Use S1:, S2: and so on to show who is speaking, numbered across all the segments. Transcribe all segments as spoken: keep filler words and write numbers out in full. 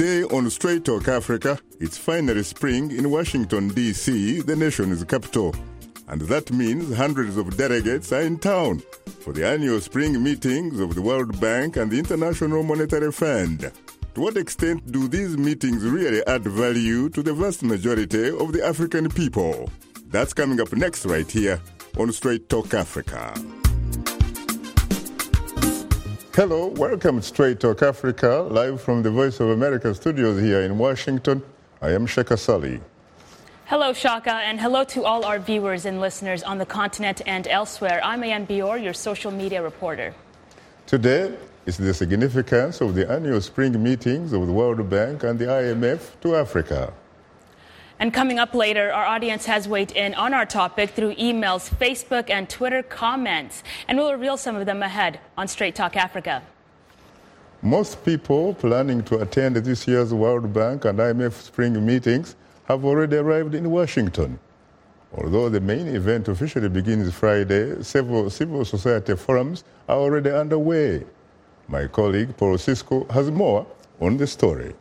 S1: Today on Straight Talk Africa, it's finally spring in Washington, D C, the nation's capital. And that means hundreds of delegates are in town for the annual spring meetings of the World Bank and the International Monetary Fund. To what extent do these meetings really add value to the vast majority of the African people? That's coming up next right here on Straight Talk Africa. Hello, welcome to Straight Talk Africa, live from the Voice of America studios here in Washington. I am Shaka Sali.
S2: Hello, Shaka, and hello to all our viewers and listeners on the continent and elsewhere. I'm Ayan Bior, your social media reporter. Today
S1: is the significance of the annual spring meetings of the World Bank and the I M F to Africa.
S2: And coming up later, our audience has weighed in on our topic through emails, Facebook, and Twitter comments. And we'll reveal some of them ahead on Straight Talk Africa.
S1: Most people planning to attend this year's World Bank and I M F spring meetings have already arrived in Washington. Although the main event officially begins Friday, several civil society forums are already underway. My colleague Paul Cisco has more on the story.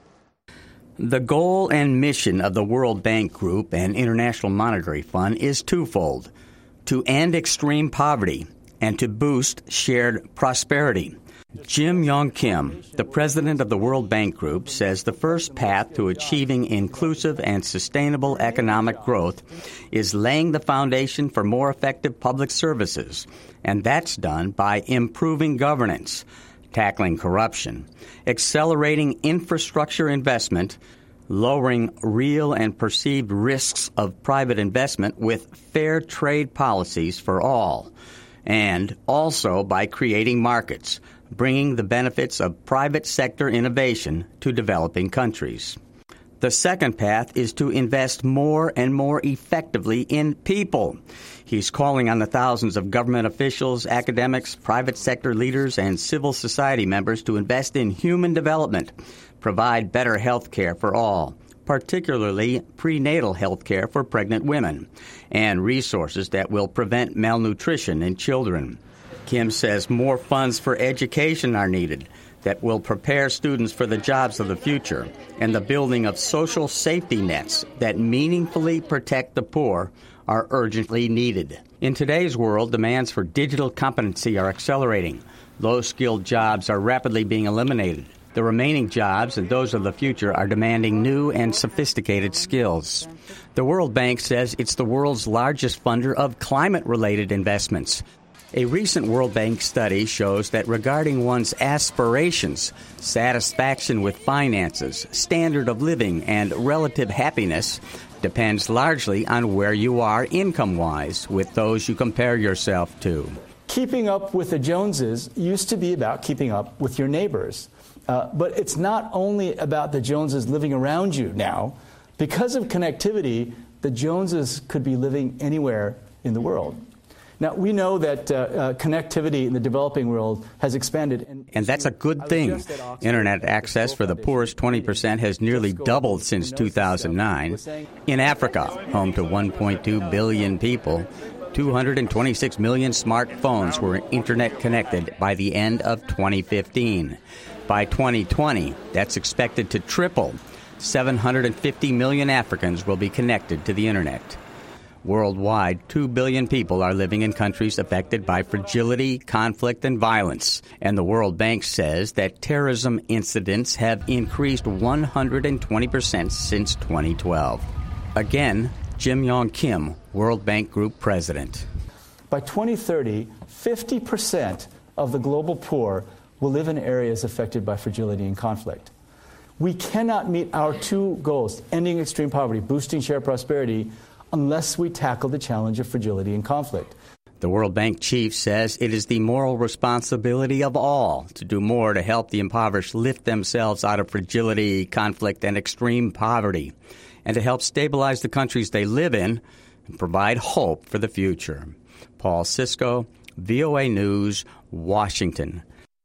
S3: The goal and mission of the World Bank Group and International Monetary Fund is twofold: to end extreme poverty and to boost shared prosperity. Jim Yong Kim, the president of the World Bank Group, says the first path to achieving inclusive and sustainable economic growth is laying the foundation for more effective public services, and that's done by improving governance, tackling corruption, accelerating infrastructure investment, lowering real and perceived risks of private investment with fair trade policies for all, and also by creating markets, bringing the benefits of private sector innovation to developing countries. The second path is to invest more and more effectively in people. He's calling on the thousands of government officials, academics, private sector leaders, and civil society members to invest in human development, provide better health care for all, particularly prenatal health care for pregnant women, and resources that will prevent malnutrition in children. Kim says more funds for education are needed that will prepare students for the jobs of the future, and the building of social safety nets that meaningfully protect the poor are urgently needed. In today's world, demands for digital competency are accelerating. Low-skilled jobs are rapidly being eliminated. The remaining jobs, and those of the future, are demanding new and sophisticated skills. The World Bank says it's the world's largest funder of climate-related investments. A recent World Bank study shows that regarding one's aspirations, satisfaction with finances, standard of living, and relative happiness depends largely on where you are income-wise with those you compare yourself to.
S4: Keeping up with the Joneses used to be about keeping up with your neighbors. Uh, but it's not only about the Joneses living around you now. Because of connectivity, the Joneses could be living anywhere in the world. Now, we know that uh, uh, connectivity in the developing world has expanded. And,
S3: and that's a good thing. Internet access for the poorest twenty percent has nearly doubled since two thousand nine. In Africa, home to one point two billion people, two hundred twenty-six million smartphones were Internet connected by the end of twenty fifteen. By twenty twenty, that's expected to triple. seven hundred fifty million Africans will be connected to the Internet. Worldwide, two billion people are living in countries affected by fragility, conflict, and violence. And the World Bank says that terrorism incidents have increased one hundred twenty percent since twenty twelve. Again, Jim Yong Kim, World Bank Group President.
S4: By twenty thirty, fifty percent of the global poor will live in areas affected by fragility and conflict. We cannot meet our two goals, ending extreme poverty, boosting shared prosperity, unless we tackle the challenge of fragility and conflict.
S3: The World Bank chief says it is the moral responsibility of all to do more to help the impoverished lift themselves out of fragility, conflict, and extreme poverty, and to help stabilize the countries they live in and provide hope for the future. Paul Cisco, V O A News, Washington.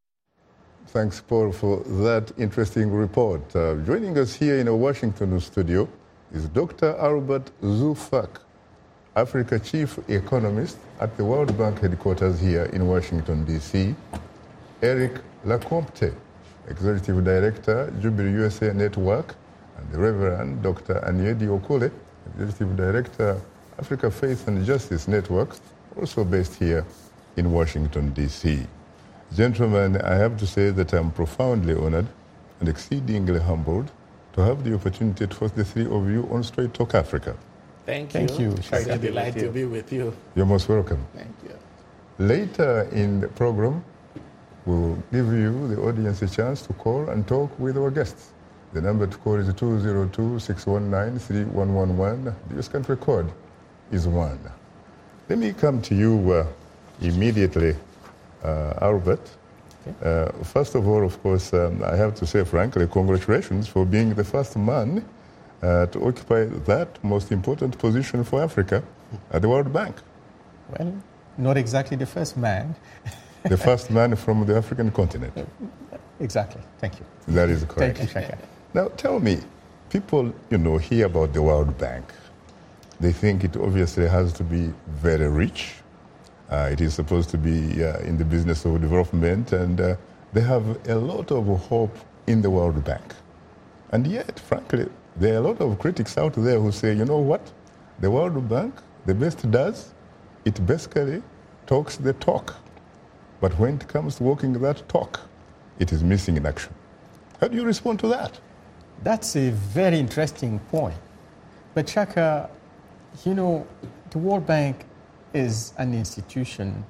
S1: Thanks, Paul, for that interesting report. Uh, joining us here in a Washington studio is Doctor Albert Zufak, Africa Chief Economist at the World Bank headquarters here in Washington, D C, Eric Lecompte, Executive Director, Jubilee U S A Network, and the Reverend Doctor Anyedi Okole, Executive Director, Africa Faith and Justice Network, also based here in Washington, D C Gentlemen, I have to say that I'm profoundly honored and exceedingly humbled to have the opportunity to host the three of you on Straight Talk Africa.
S5: Thank you.
S4: Thank you.
S5: It's a delight to be with you.
S1: You're most welcome.
S5: Thank you.
S1: Later in the program, we'll give you, the audience, a chance to call and talk with our guests. The number to call is two zero two, six one nine, three one one one. The U S country code is one. Let me come to you uh, immediately, uh, Albert. Uh, first of all, of course, um, I have to say, frankly, congratulations for being the first man uh, to occupy that most important position for Africa at the World Bank.
S5: Well, not exactly the first man.
S1: The first man from the African continent.
S5: Exactly. Thank you.
S1: That is correct.
S5: Thank you, Shaka.
S1: Now, tell me, people, you know, hear about the World Bank. They think it obviously has to be very rich. Uh, it is supposed to be uh, in the business of development, and uh, they have a lot of hope in the World Bank. And yet, frankly, there are a lot of critics out there who say, you know what? The World Bank, the best it does, it basically talks the talk. But when it comes to walking that talk, it is missing in action. How do you respond to that?
S5: That's a very interesting point. But Shaka, you know, the World Bank is an institution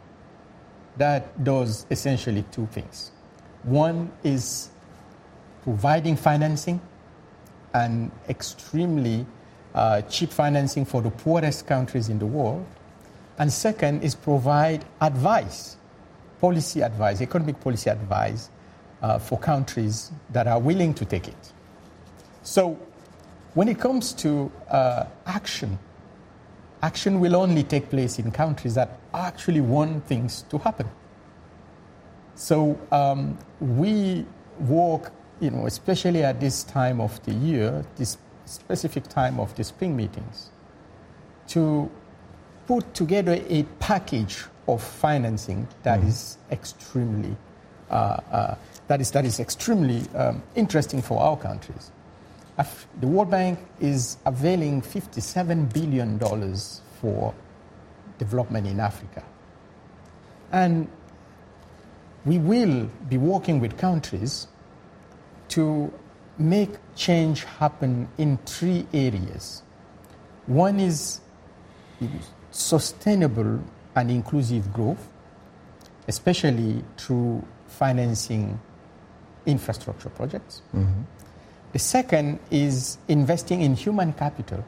S5: that does essentially two things. One is providing financing, and extremely uh, cheap financing for the poorest countries in the world. And second is provide advice, policy advice, economic policy advice uh, for countries that are willing to take it. So when it comes to uh, action, action will only take place in countries that actually want things to happen. So um, we work, you know, especially at this time of the year, this specific time of the spring meetings, to put together a package of financing that mm. is extremely uh, uh, that is that is extremely um, interesting for our countries. The World Bank is availing fifty-seven billion dollars for development in Africa. And we will be working with countries to make change happen in three areas. One is sustainable and inclusive growth, especially through financing infrastructure projects. Mm-hmm. The second is investing in human capital,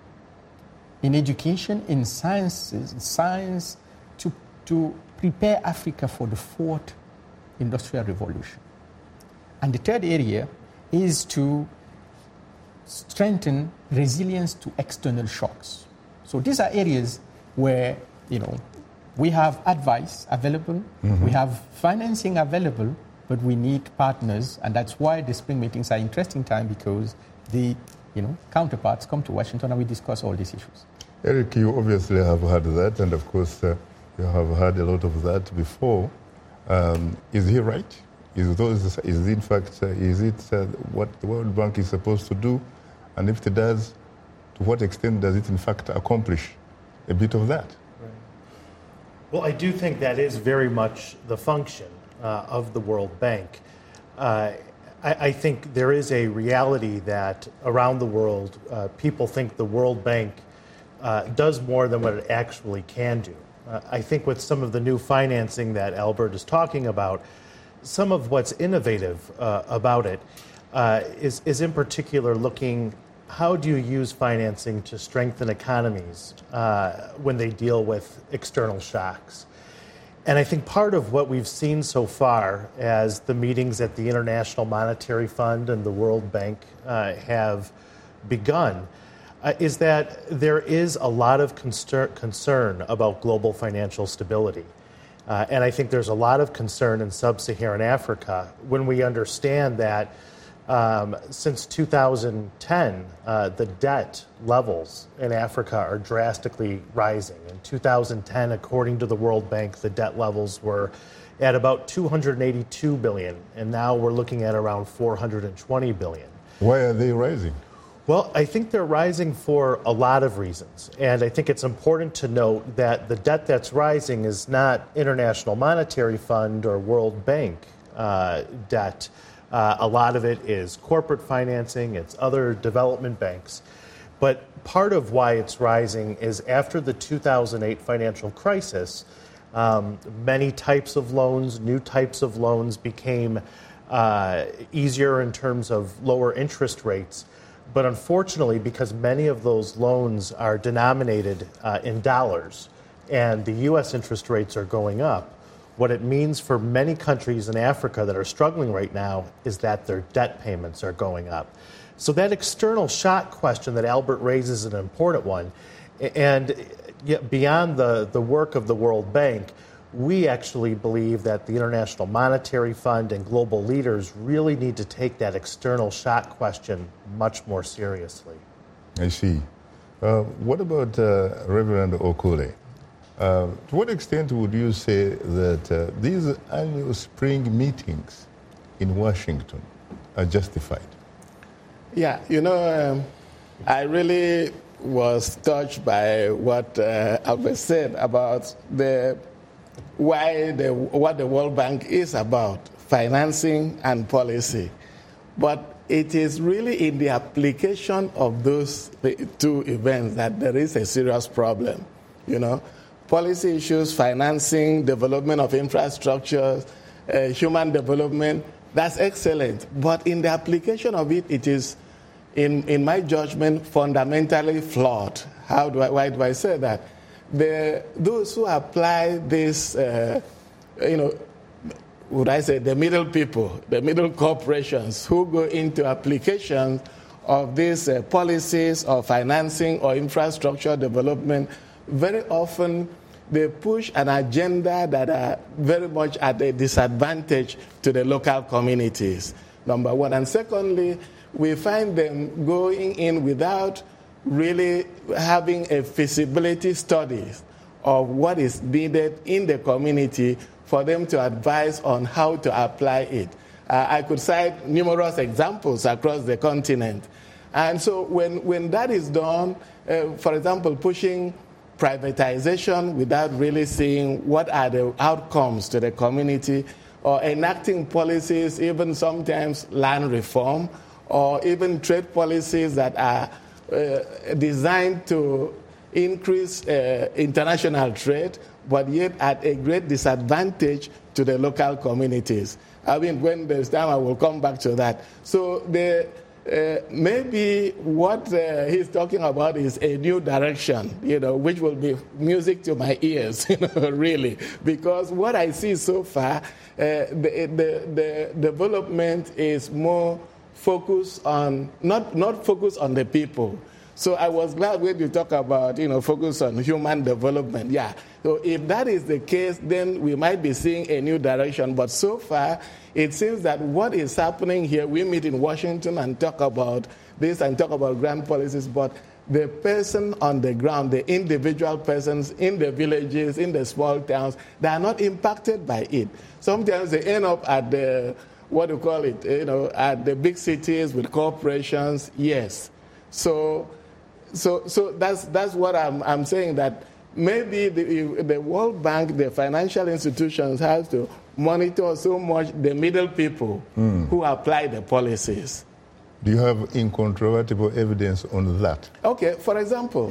S5: in education, in sciences, in science, to, to prepare Africa for the fourth industrial revolution. And the third area is to strengthen resilience to external shocks. So these are areas where, you know, we have advice available, mm-hmm. we have financing available, but we need partners, and that's why the spring meetings are interesting time, because the, you know, counterparts come to Washington and we discuss all these issues.
S1: Eric, you obviously have had that, and of course uh, you have had a lot of that before. Um, is he right? Is those? Is in fact? Uh, is it uh, what the World Bank is supposed to do? And if it does, to what extent does it in fact accomplish a bit of that?
S6: Right. Well, I do think that is very much the function uh, of the World Bank. Uh, I, I think there is a reality that around the world, uh, people think the World Bank uh, does more than what it actually can do. Uh, I think with some of the new financing that Albert is talking about, some of what's innovative uh, about it uh, is, is in particular looking, how do you use financing to strengthen economies uh, when they deal with external shocks? And I think part of what we've seen so far as the meetings at the International Monetary Fund and the World Bank uh, have begun uh, is that there is a lot of concer- concern about global financial stability. Uh, and I think there's a lot of concern in sub-Saharan Africa when we understand that Um, since two thousand ten, uh, the debt levels in Africa are drastically rising. In two thousand ten, according to the World Bank, the debt levels were at about two hundred eighty-two billion dollars, and now we're looking at around four hundred twenty billion dollars.
S1: Why are they rising?
S6: Well, I think they're rising for a lot of reasons. And I think it's important to note that the debt that's rising is not International Monetary Fund or World Bank uh, debt. Uh, a lot of it is corporate financing, it's other development banks. But part of why it's rising is after the two thousand eight financial crisis, um, many types of loans, new types of loans became uh, easier in terms of lower interest rates. But unfortunately, because many of those loans are denominated uh, in dollars and the U S interest rates are going up, what it means for many countries in Africa that are struggling right now is that their debt payments are going up. So that external shock question that Albert raises is an important one. And beyond the, the work of the World Bank, we actually believe that the International Monetary Fund and global leaders really need to take that external shock question much more seriously.
S1: I see. Uh, what about uh, Reverend Okule? Uh, to what extent would you say that uh, these annual spring meetings in Washington are justified?
S7: Yeah, you know, um, I really was touched by what uh, Albert said about the why the, what the World Bank is about, financing and policy. But it is really in the application of those two events that there is a serious problem. You know, policy issues, financing, development of infrastructure, uh, human development, that's excellent. But in the application of it, it is, in, in my judgment, fundamentally flawed. How do I, why do I say that? The, those who apply this, uh, you know, would I say the middle people, the middle corporations who go into application of these uh, policies or financing or infrastructure development, very often they push an agenda that are very much at a disadvantage to the local communities, number one. And secondly, we find them going in without really having a feasibility study of what is needed in the community for them to advise on how to apply it. Uh, I could cite numerous examples across the continent. And so when, when that is done, uh, for example, pushing privatization without really seeing what are the outcomes to the community, or enacting policies, even sometimes land reform, or even trade policies that are Uh, designed to increase uh, international trade, but yet at a great disadvantage to the local communities. I mean, when there's time, I will come back to that. So the, uh, maybe what uh, he's talking about is a new direction, you know, which will be music to my ears, you know, really. Because what I see so far, uh, the, the, the development is more focus on, not, not focus on the people. So I was glad when you talk about, you know, focus on human development. Yeah. So if that is the case, then we might be seeing a new direction. But so far, it seems that what is happening here, we meet in Washington and talk about this and talk about grand policies, but the person on the ground, the individual persons in the villages, in the small towns, they are not impacted by it. Sometimes they end up at the, what do you call it, you know, at the big cities with corporations, yes. So so, so that's, that's what I'm, I'm saying, that maybe the, the World Bank, the financial institutions have to monitor so much the middle people mm. who apply the policies.
S1: Do you have incontrovertible evidence on that?
S7: Okay, for example,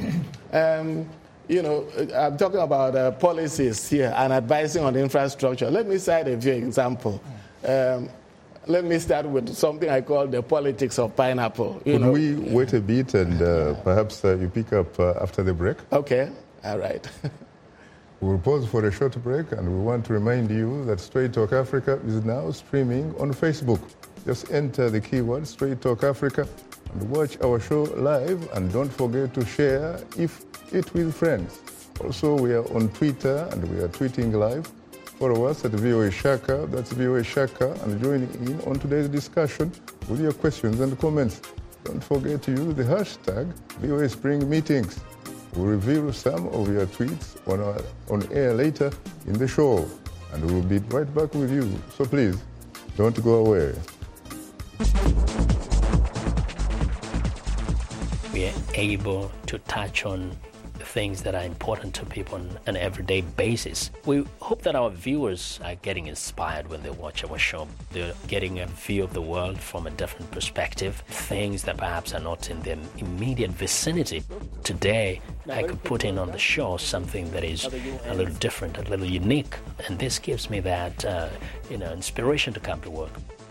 S7: um, you know, I'm talking about uh, policies here and advising on infrastructure. Let me cite a few examples. Um, let me start with something I call the politics of pineapple. You
S1: Could
S7: know?
S1: we wait a bit and uh, perhaps uh, you pick up uh, after the break?
S7: Okay, all right.
S1: We'll pause for a short break, and we want to remind you that Straight Talk Africa is now streaming on Facebook. Just enter the keyword Straight Talk Africa and watch our show live, and don't forget to share if it with friends. Also, we are on Twitter and we are tweeting live. follow us at V O A Shaka, that's V O A Shaka, and join in on today's discussion with your questions and comments. Don't forget to use the hashtag V O A Spring Meetings. We'll reveal some of your tweets on, our, on air later in the show, and we'll be right back with you. So please, don't go away.
S8: We are able to touch on things that are important to people on an everyday basis. We hope that our viewers are getting inspired when they watch our show. They're getting a view of the world from a different perspective, things that perhaps are not in their immediate vicinity. Today, I could put in on the show something that is a little different, a little unique, and this gives me that uh, you know, inspiration to come to work.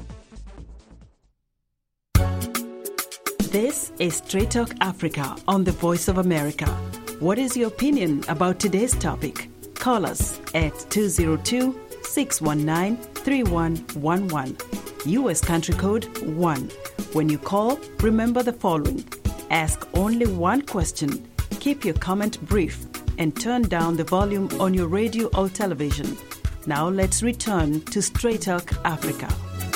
S9: This is Straight Talk Africa on the Voice of America. What is your opinion about today's topic? Call us at two zero two, six one nine, three one one one. U S country code one. When you call, remember the following. Ask only one question. Keep your comment brief and turn down the volume on your radio or television. Now let's return to Straight Talk Africa.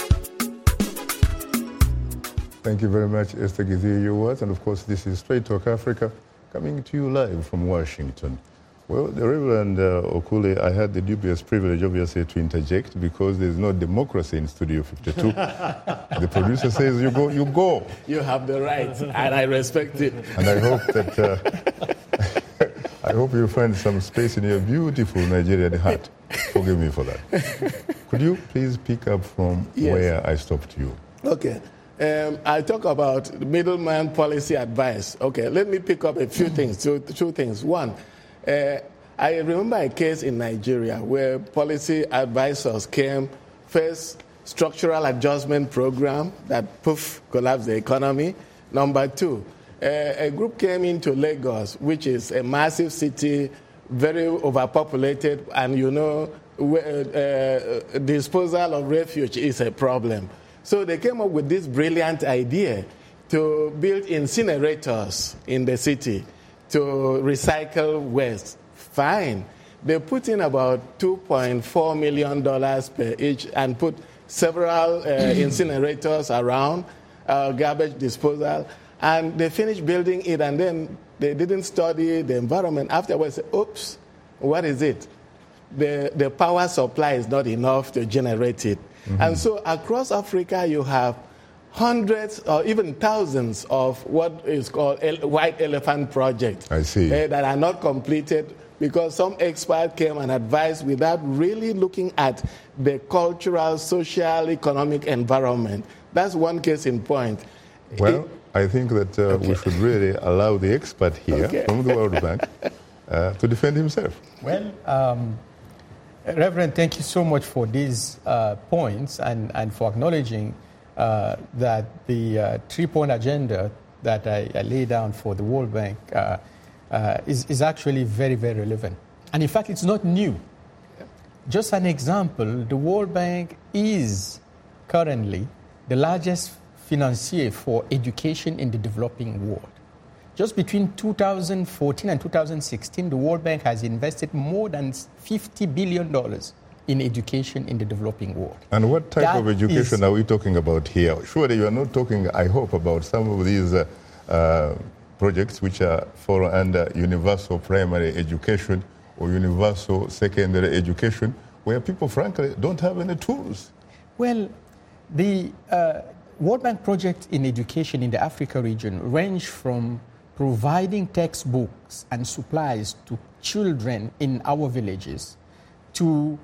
S1: Thank you very much, Esther Githiu-Ewart. And of course, this is Straight Talk Africa, coming to you live from Washington. Well, the Reverend uh, Okule, I had the dubious privilege, obviously, to interject because there's no democracy in Studio fifty-two. The producer says, you go, you go.
S7: You have the right, and I respect it.
S1: And I hope that, uh, I hope you find some space in your beautiful Nigerian heart. Forgive me for that. Could you please pick up from
S7: Yes.
S1: where I stopped you?
S7: Okay. Um, I talk about middleman policy advice. Okay, let me pick up a few things, two, two things. One, uh, I remember a case in Nigeria where policy advisors came, first, structural adjustment program that, poof, collapsed the economy. Number two, uh, a group came into Lagos, which is a massive city, very overpopulated, and you know, uh, disposal of refuge is a problem. So they came up with this brilliant idea to build incinerators in the city to recycle waste. Fine. They put in about two point four million dollars per each and put several uh, incinerators around, uh, garbage disposal, and they finished building it, and then they didn't study the environment. Afterwards, oops, what is it? The, the power supply is not enough to generate it. Mm-hmm. And so across Africa, you have hundreds or even thousands of what is called el- white elephant projects.
S1: I see.
S7: Uh, that are not completed because some expert came and advised without really looking at the cultural, social, economic environment. That's one case in point.
S1: Well,
S7: it,
S1: I think that uh,
S7: okay.
S1: we should really allow the expert here
S7: Okay.
S1: from the World Bank uh, to defend himself.
S5: Well, um, Reverend, thank you so much for these uh, points and, and for acknowledging uh, that the uh, three-point agenda that I, I laid down for the World Bank uh, uh, is, is actually very, very relevant. And in fact, it's not new. Just an example, the World Bank is currently the largest financier for education in the developing world. Just between two thousand fourteen and two thousand sixteen, the World Bank has invested more than fifty billion dollars in education in the developing world.
S1: And what type
S5: That
S1: of education
S5: is,
S1: are we talking about here? Surely you are not talking, I hope, about some of these uh, uh, projects which are fall under universal primary education or universal secondary education, where people, frankly, don't have any tools.
S5: Well, the uh, World Bank projects in education in the Africa region range from providing textbooks and supplies to children in our villages, to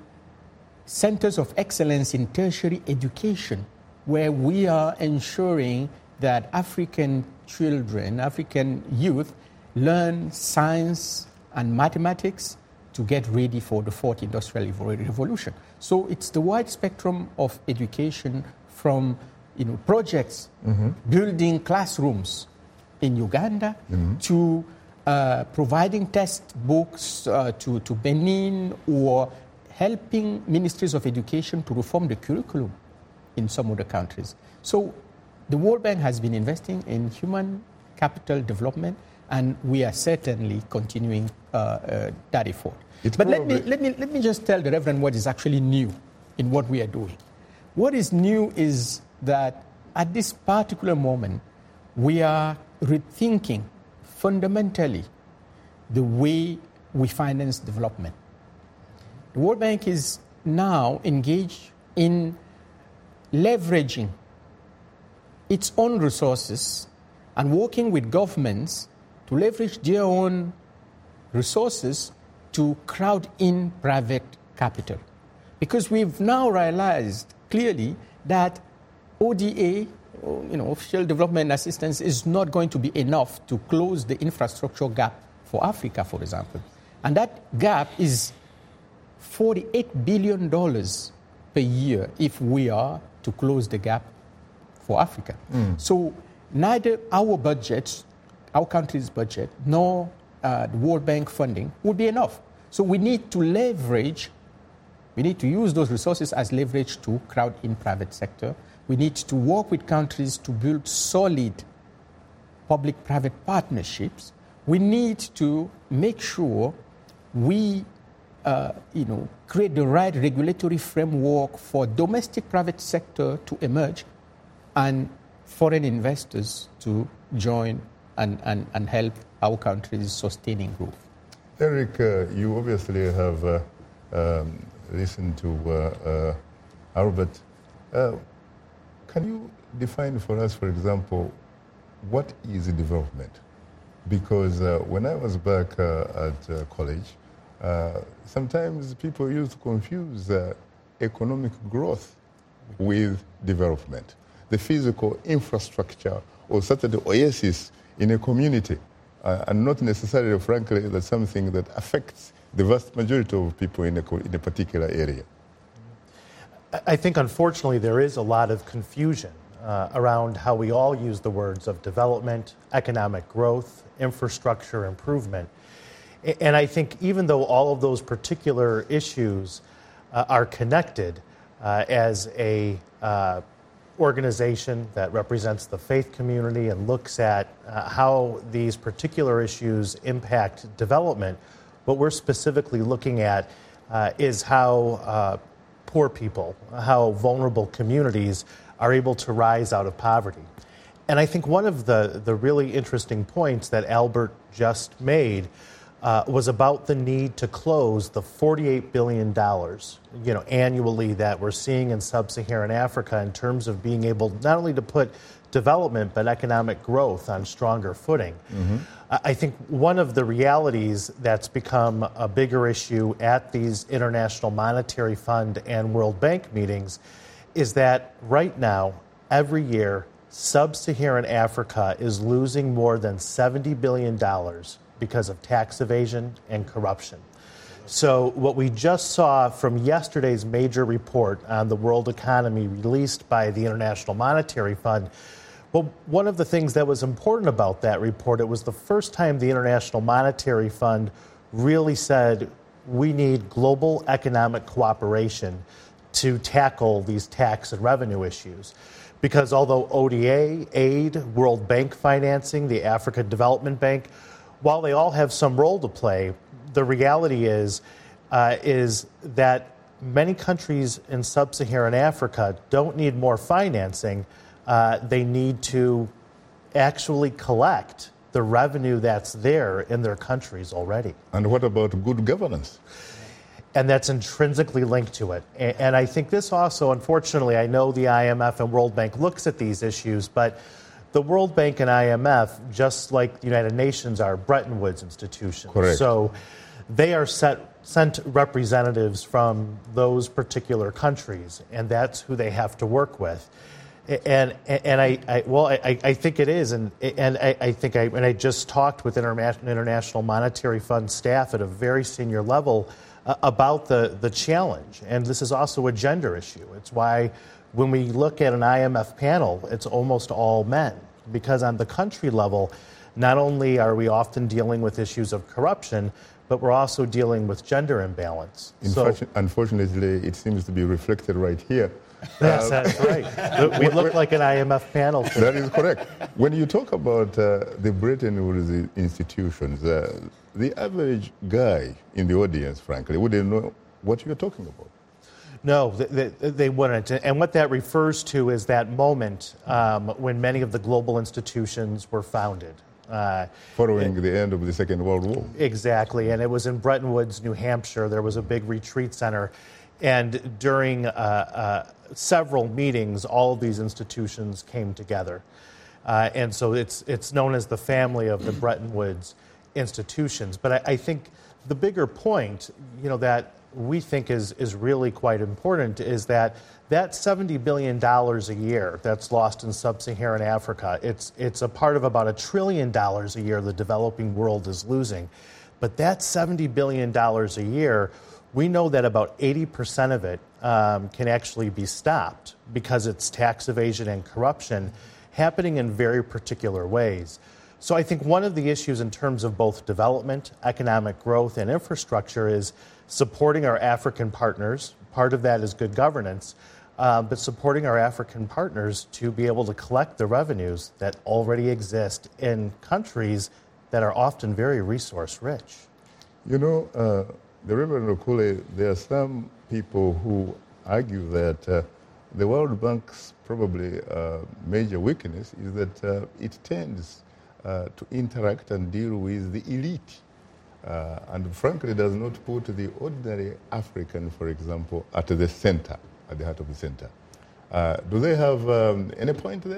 S5: centers of excellence in tertiary education, where we are ensuring that African children, African youth, learn science and mathematics to get ready for the fourth industrial revolution. So it's the wide spectrum of education, from you know, projects, mm-hmm. building classrooms in Uganda, mm-hmm. to uh, providing textbooks uh, to, to Benin, or helping ministries of education to reform the curriculum in some other countries. So the World Bank has been investing in human capital development, and we are certainly continuing uh, uh, that effort.
S1: It's
S5: but let
S1: probably...
S5: me, let, me, let me just tell the Reverend what is actually new in what we are doing. What is new is that at this particular moment, we are rethinking fundamentally the way we finance development. The World Bank is now engaged in leveraging its own resources and working with governments to leverage their own resources to crowd in private capital. Because we've now realized clearly that O D A, you know, official development assistance, is not going to be enough to close the infrastructure gap for Africa, for example. And that gap is forty-eight billion dollars per year if we are to close the gap for Africa. Mm. So neither our budget, our country's budget, nor uh, the World Bank funding would be enough. So we need to leverage, we need to use those resources as leverage to crowd in private sector. We need to work with countries to build solid public-private partnerships. We need to make sure we uh, you know, create the right regulatory framework for domestic private sector to emerge and foreign investors to join and, and, and help our countries sustaining growth.
S1: Eric, uh, you obviously have uh, um, listened to uh, uh, Albert. Uh, can you define for us, for example, what is development? Because uh, when I was back uh, at uh, college, uh, sometimes people used to confuse uh, economic growth with development. The physical infrastructure or certain oasis in a community, uh, and not necessarily, frankly, that's something that affects the vast majority of people in a, in a particular area.
S6: I think, unfortunately, there is a lot of confusion uh, around how we all use the words of development, economic growth, infrastructure improvement. And I think even though all of those particular issues uh, are connected, uh, as a uh, organization that represents the faith community and looks at uh, how these particular issues impact development, what we're specifically looking at uh, is how uh, poor people, how vulnerable communities are able to rise out of poverty. And I think one of the, the really interesting points that Albert just made uh, was about the need to close the forty-eight billion dollars, you know, annually that we're seeing in sub-Saharan Africa in terms of being able not only to put development but economic growth on stronger footing. Mm-hmm. I think one of the realities that's become a bigger issue at these International Monetary Fund and World Bank meetings is that right now, every year, sub-Saharan Africa is losing more than seventy billion dollars because of tax evasion and corruption. So what we just saw from yesterday's major report on the world economy released by the International Monetary Fund, well, one of the things that was important about that report, it was the first time the International Monetary Fund really said we need global economic cooperation to tackle these tax and revenue issues. Because although O D A, aid, World Bank financing, the Africa Development Bank, while they all have some role to play, the reality is, uh, is that many countries in sub-Saharan Africa don't need more financing. Uh, they need to actually collect the revenue that's there in their countries already.
S1: And what about good governance?
S6: And that's intrinsically linked to it. And, and I think this also, unfortunately, I know the I M F and World Bank looks at these issues, but the World Bank and I M F, just like the United Nations, are Bretton Woods institutions.
S1: Correct.
S6: So they are set, sent representatives from those particular countries, and that's who they have to work with. And and I, I well I, I think it is, and and I, I think I and I just talked with International Monetary Fund staff at a very senior level uh, about the the challenge, and this is also a gender issue. It's why when we look at an I M F panel, it's almost all men, because on the country level, not only are we often dealing with issues of corruption, but we're also dealing with gender imbalance.
S1: So, unfortunately, it seems to be reflected right here.
S6: Yes, that's right. We look like an I M F panel.
S1: That is correct. When you talk about uh, the Bretton Woods institutions, uh, the average guy in the audience, frankly, wouldn't know what you're talking about.
S6: No, they, they wouldn't. And what that refers to is that moment um, when many of the global institutions were founded. Uh,
S1: Following
S6: it,
S1: the end of the Second World War.
S6: Exactly. And it was in Bretton Woods, New Hampshire. There was a big retreat center. And during uh, uh, several meetings, all of these institutions came together. Uh, and so it's, it's known as the family of the Bretton Woods institutions. But I, I think the bigger point, you know, that we think is, is really quite important is that that seventy billion dollars a year that's lost in sub-Saharan Africa, it's, it's a part of about a trillion dollars a year the developing world is losing. But that seventy billion dollars a year, we know that about eighty percent of it um, can actually be stopped because it's tax evasion and corruption happening in very particular ways. So I think one of the issues in terms of both development, economic growth, and infrastructure is supporting our African partners. Part of that is good governance, uh, but supporting our African partners to be able to collect the revenues that already exist in countries that are often very resource rich.
S1: You know, uh, the Reverend Okule, there are some people who argue that uh, the World Bank's probably uh, major weakness is that uh, it tends uh, to interact and deal with the elite. Uh, and frankly does not put the ordinary African, for example, at the center, at the heart of the center. Uh, do they have um, any point there?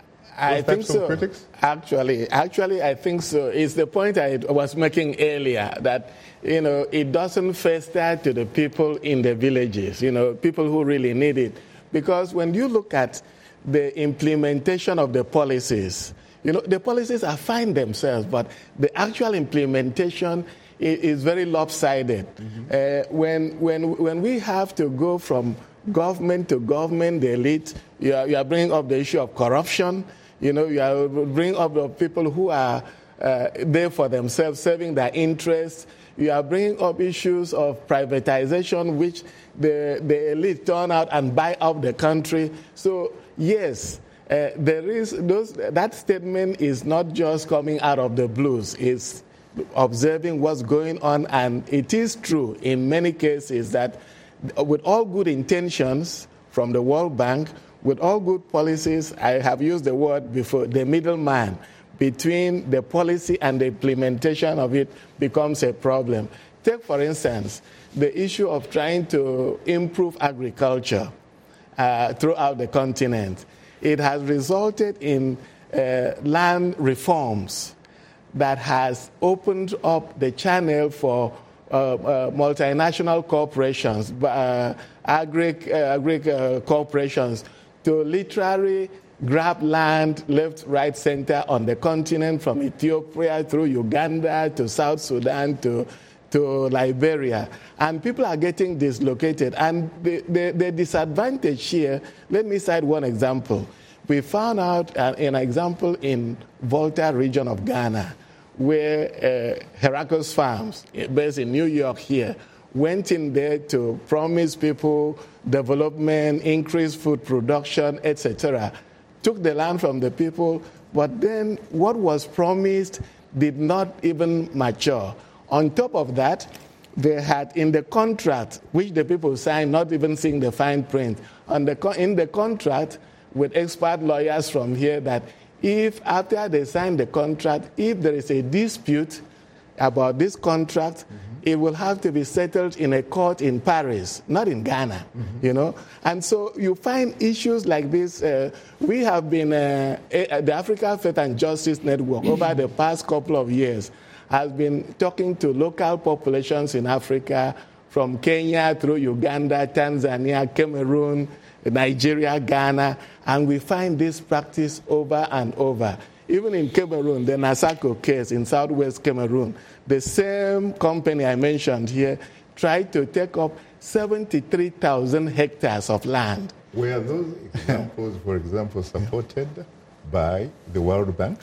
S7: I think so.
S1: Critics?
S7: Actually, actually, I think so. It's the point I was making earlier that, you know, it doesn't first start to the people in the villages, you know, people who really need it. Because when you look at the implementation of the policies, you know, the policies are fine themselves, but the actual implementation is, is very lopsided. Mm-hmm. Uh, when, when, when we have to go from government to government, the elite, you are, you are bringing up the issue of corruption, you know, you are bringing up the people who are uh, there for themselves, serving their interests. You are bringing up issues of privatization, which the, the elite turn out and buy up the country. So, yes, Uh, there is those, that statement is not just coming out of the blues. It's observing what's going on, and it is true in many cases that with all good intentions from the World Bank, with all good policies, I have used the word before, the middleman between the policy and the implementation of it becomes a problem. Take, for instance, the issue of trying to improve agriculture uh, throughout the continent. It has resulted in uh, land reforms that has opened up the channel for uh, uh, multinational corporations, uh, agri, uh, agri uh, corporations, to literally grab land left, right, center on the continent, from Ethiopia through Uganda to South Sudan to to Liberia. And people are getting dislocated. And the, the, the disadvantage here, let me cite one example. We found out uh, an example in Volta region of Ghana, where uh, Heracles Farms, based in New York here, went in there to promise people development, increased food production, et cetera. Took the land from the people, but then what was promised did not even mature. On top of that, they had in the contract, which the people signed, not even seeing the fine print, on the, in the contract with expert lawyers from here, that if after they sign the contract, if there is a dispute about this contract, mm-hmm. it will have to be settled in a court in Paris, not in Ghana, mm-hmm. you know. And so you find issues like this. Uh, we have been, uh, a, the Africa Faith and Justice Network over the past couple of years has been talking to local populations in Africa, from Kenya through Uganda, Tanzania, Cameroon, Nigeria, Ghana, and we find this practice over and over. Even in Cameroon, the Nasako case in southwest Cameroon, the same company I mentioned here tried to take up seventy-three thousand hectares of land.
S1: Were those examples, for example, supported by the World Bank?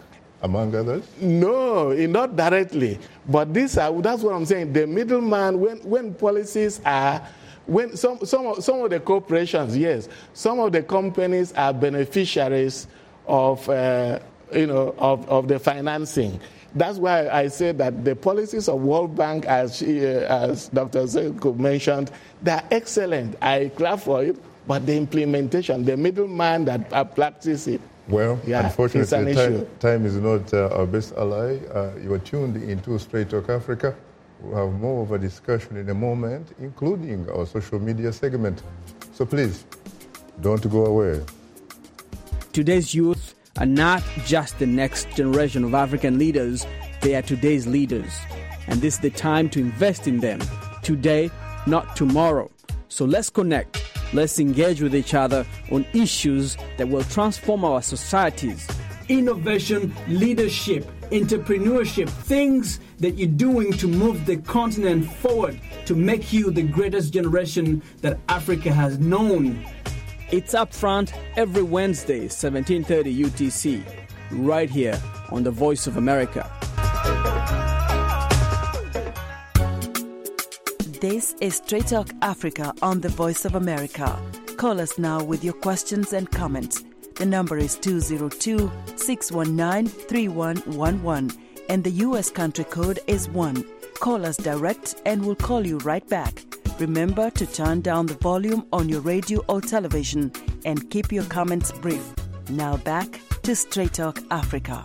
S1: among others?
S7: No, not directly. But these are, that's what I'm saying. The middleman, when, when policies are, when some, some, of, some of the corporations, yes, some of the companies are beneficiaries of, uh, you know, of, of the financing. That's why I say that the policies of World Bank, as, she, uh, as Doctor Seko mentioned, they're excellent. I clap for it, but the implementation, the middleman that uh, practices it,
S1: well,
S7: yeah,
S1: unfortunately, time, time is not uh, our best ally. Uh, you are tuned into Straight Talk Africa. We'll have more of a discussion in a moment, including our social media segment. So please, don't go away.
S10: Today's youth are not just the next generation of African leaders, they are today's leaders. And this is the time to invest in them, today, not tomorrow. So let's connect. Let's engage with each other on issues that will transform our societies. Innovation, leadership, entrepreneurship, things that you're doing to move the continent forward, to make you the greatest generation that Africa has known. It's Upfront every Wednesday, seventeen thirty U T C, right here on The Voice of America.
S9: This is Straight Talk Africa on The Voice of America. Call us now with your questions and comments. The number is two zero two, six one nine, three one one one and the U S country code is one. Call us direct and we'll call you right back. Remember to turn down the volume on your radio or television and keep your comments brief. Now back to Straight Talk Africa.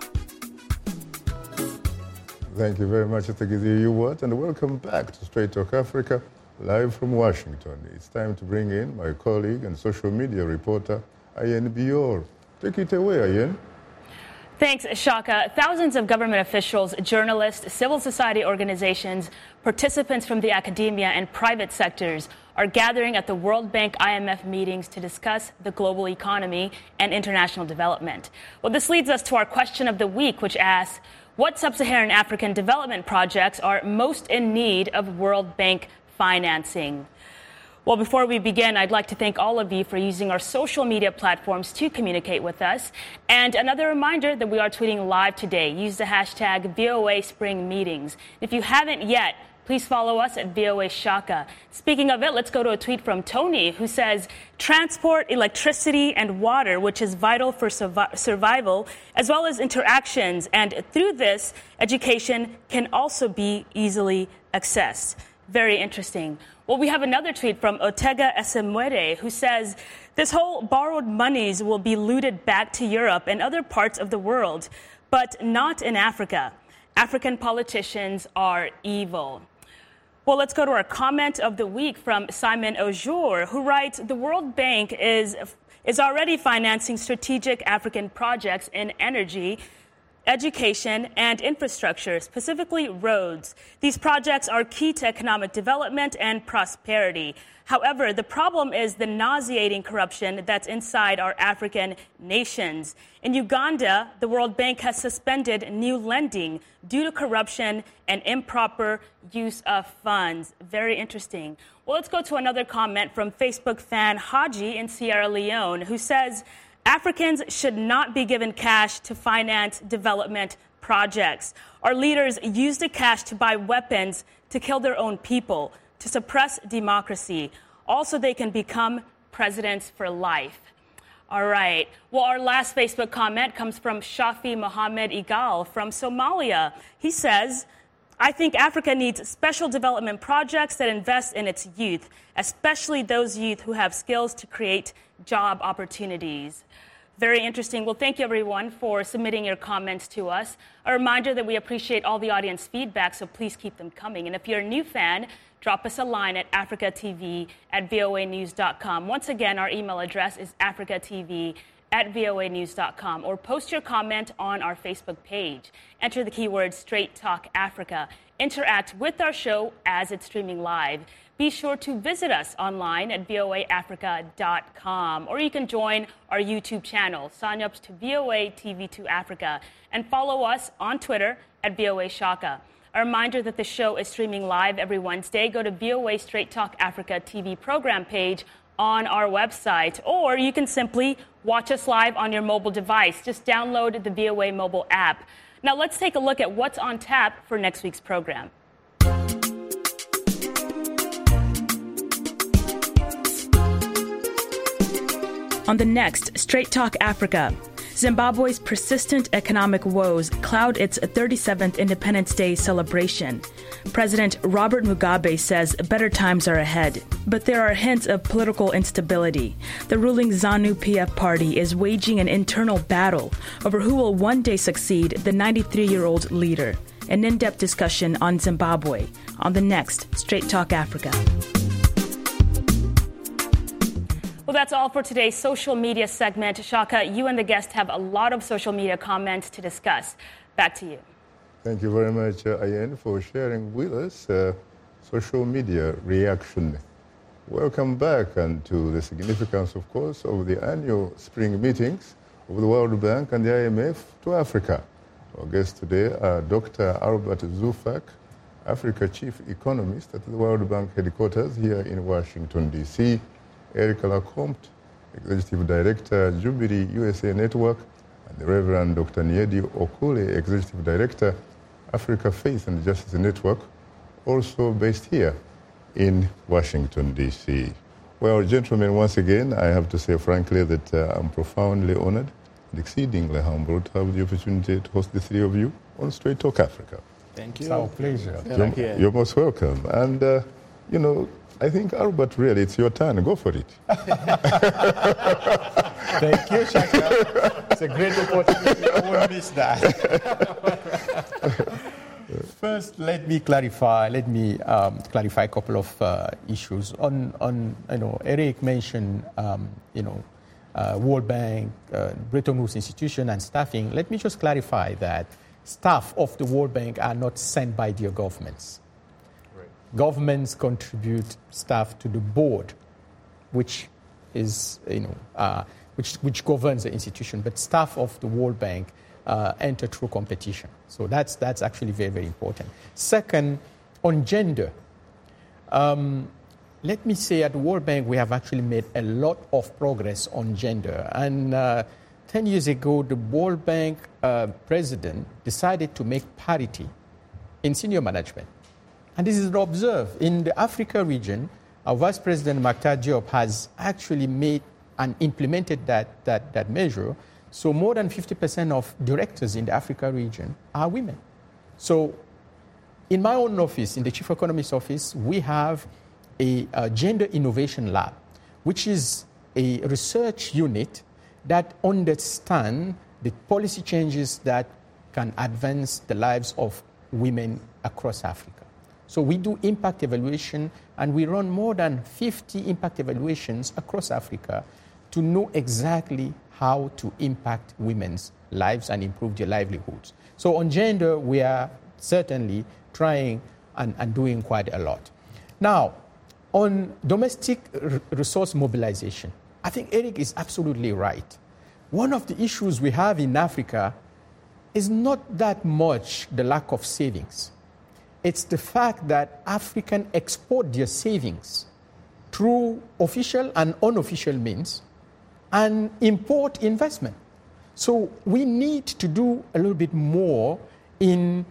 S1: Thank you very much, Atagizi Yuwat, and welcome back to Straight Talk Africa, live from Washington. It's time to bring in my colleague and social media reporter, Ayen Bior. Take it away, Ayen.
S2: Thanks, Shaka. Thousands of government officials, journalists, civil society organizations, participants from the academia and private sectors are gathering at the World Bank I M F meetings to discuss the global economy and international development. Well, this leads us to our question of the week, which asks, what sub-Saharan African development projects are most in need of World Bank financing? Well, before we begin, I'd like to thank all of you for using our social media platforms to communicate with us. And another reminder that we are tweeting live today. Use the hashtag V O A Spring Meetings. If you haven't yet, please follow us at V O A Shaka. Speaking of it, let's go to a tweet from Tony, who says, transport, electricity, and water, which is vital for survi- survival, as well as interactions. And through this, education can also be easily accessed. Very interesting. Well, we have another tweet from Otega Esemwere, who says, this whole borrowed monies will be looted back to Europe and other parts of the world, but not in Africa. African politicians are evil. Well, let's go to our comment of the week from Simon Ojour, who writes, the World Bank is, is already financing strategic African projects in energy, education, and infrastructure, specifically roads. These projects are key to economic development and prosperity. However, the problem is the nauseating corruption that's inside our African nations. In Uganda, the World Bank has suspended new lending due to corruption and improper use of funds. Very interesting. Well, let's go to another comment from Facebook fan Haji in Sierra Leone, who says, Africans should not be given cash to finance development projects. Our leaders use the cash to buy weapons to kill their own people, to suppress democracy. Also, they can become presidents for life. All right. Well, our last Facebook comment comes from Shafi Mohammed Igal from Somalia. He says, I think Africa needs special development projects that invest in its youth, especially those youth who have skills to create job opportunities. Very interesting. Well, thank you, everyone, for submitting your comments to us. A reminder that we appreciate all the audience feedback, so please keep them coming. And if you're a new fan, drop us a line at africatv at voa news dot com. Once again, our email address is africatv at voa news dot com, or post your comment on our Facebook page. Enter the keyword Straight Talk Africa. Interact with our show as it's streaming live. Be sure to visit us online at voa africa dot com, or you can join our YouTube channel. Sign up to V O A T V two Africa and follow us on Twitter at V O A Shaka. A reminder that the show is streaming live every Wednesday. Go to V O A Straight Talk Africa T V program page on our website, or you can simply watch us live on your mobile device. Just download the V O A mobile app. Now let's take a look at what's on tap for next week's program. On the next Straight Talk Africa, Zimbabwe's persistent economic woes cloud its thirty-seventh Independence Day celebration. President Robert Mugabe says better times are ahead, but there are hints of political instability. The ruling ZANU-P F party is waging an internal battle over who will one day succeed the ninety-three-year-old leader. An in-depth discussion on Zimbabwe on the next Straight Talk Africa. Well, that's all for today's social media segment. Shaka, you and the guest have a lot of social media comments to discuss. Back to you.
S1: Thank you very much, uh, Ayen, for sharing with us uh, social media reaction. Welcome back and to the significance, of course, of the annual spring meetings of the World Bank and the I M F to Africa. Our guests today are Doctor Albert Zufak, Africa Chief Economist at the World Bank headquarters here in Washington, D C, Eric Lacombe, Executive Director, Jubilee U S A Network, and the Reverend Doctor Nyedi Okule, Executive Director, Africa Faith and Justice Network, also based here in Washington, D C. Well, gentlemen, once again, I have to say frankly that uh, I'm profoundly honored and exceedingly humbled to have the opportunity to host the three of you on Straight Talk Africa.
S7: Thank you.
S5: It's our pleasure.
S1: You're, you're most welcome. And, uh, you know, I think, Albert, really, it's your turn. Go for it.
S5: Thank you, Shaka. It's a great opportunity. I won't miss that. First, let me clarify. Let me um, clarify a couple of uh, issues. On, on, you know, Eric mentioned, um, you know, uh, World Bank, uh, Bretton Woods Institution, and staffing. Let me just clarify that staff of the World Bank are not sent by their governments. Governments contribute staff to the board, which is, you know, uh, which which governs the institution. But staff of the World Bank uh, enter through competition. So that's that's actually very very important. Second, on gender, um, let me say at the World Bank we have actually made a lot of progress on gender. And uh, ten years ago, the World Bank uh, president decided to make parity in senior management. And this is observed in the Africa region. Our Vice President Mactar Diop has actually made and implemented that, that, that measure. So more than fifty percent of directors in the Africa region are women. So in my own office, in the Chief Economist Office, we have a, a gender innovation lab, which is a research unit that understands the policy changes that can advance the lives of women across Africa. So we do impact evaluation, and we run more than fifty impact evaluations across Africa to know exactly how to impact women's lives and improve their livelihoods. So on gender, we are certainly trying and, and doing quite a lot. Now, on domestic r- resource mobilization, I think Eric is absolutely right. One of the issues we have in Africa is not that much the lack of savings. It's the fact that Africans export their savings through official and unofficial means and import investment. So we need to do a little bit more in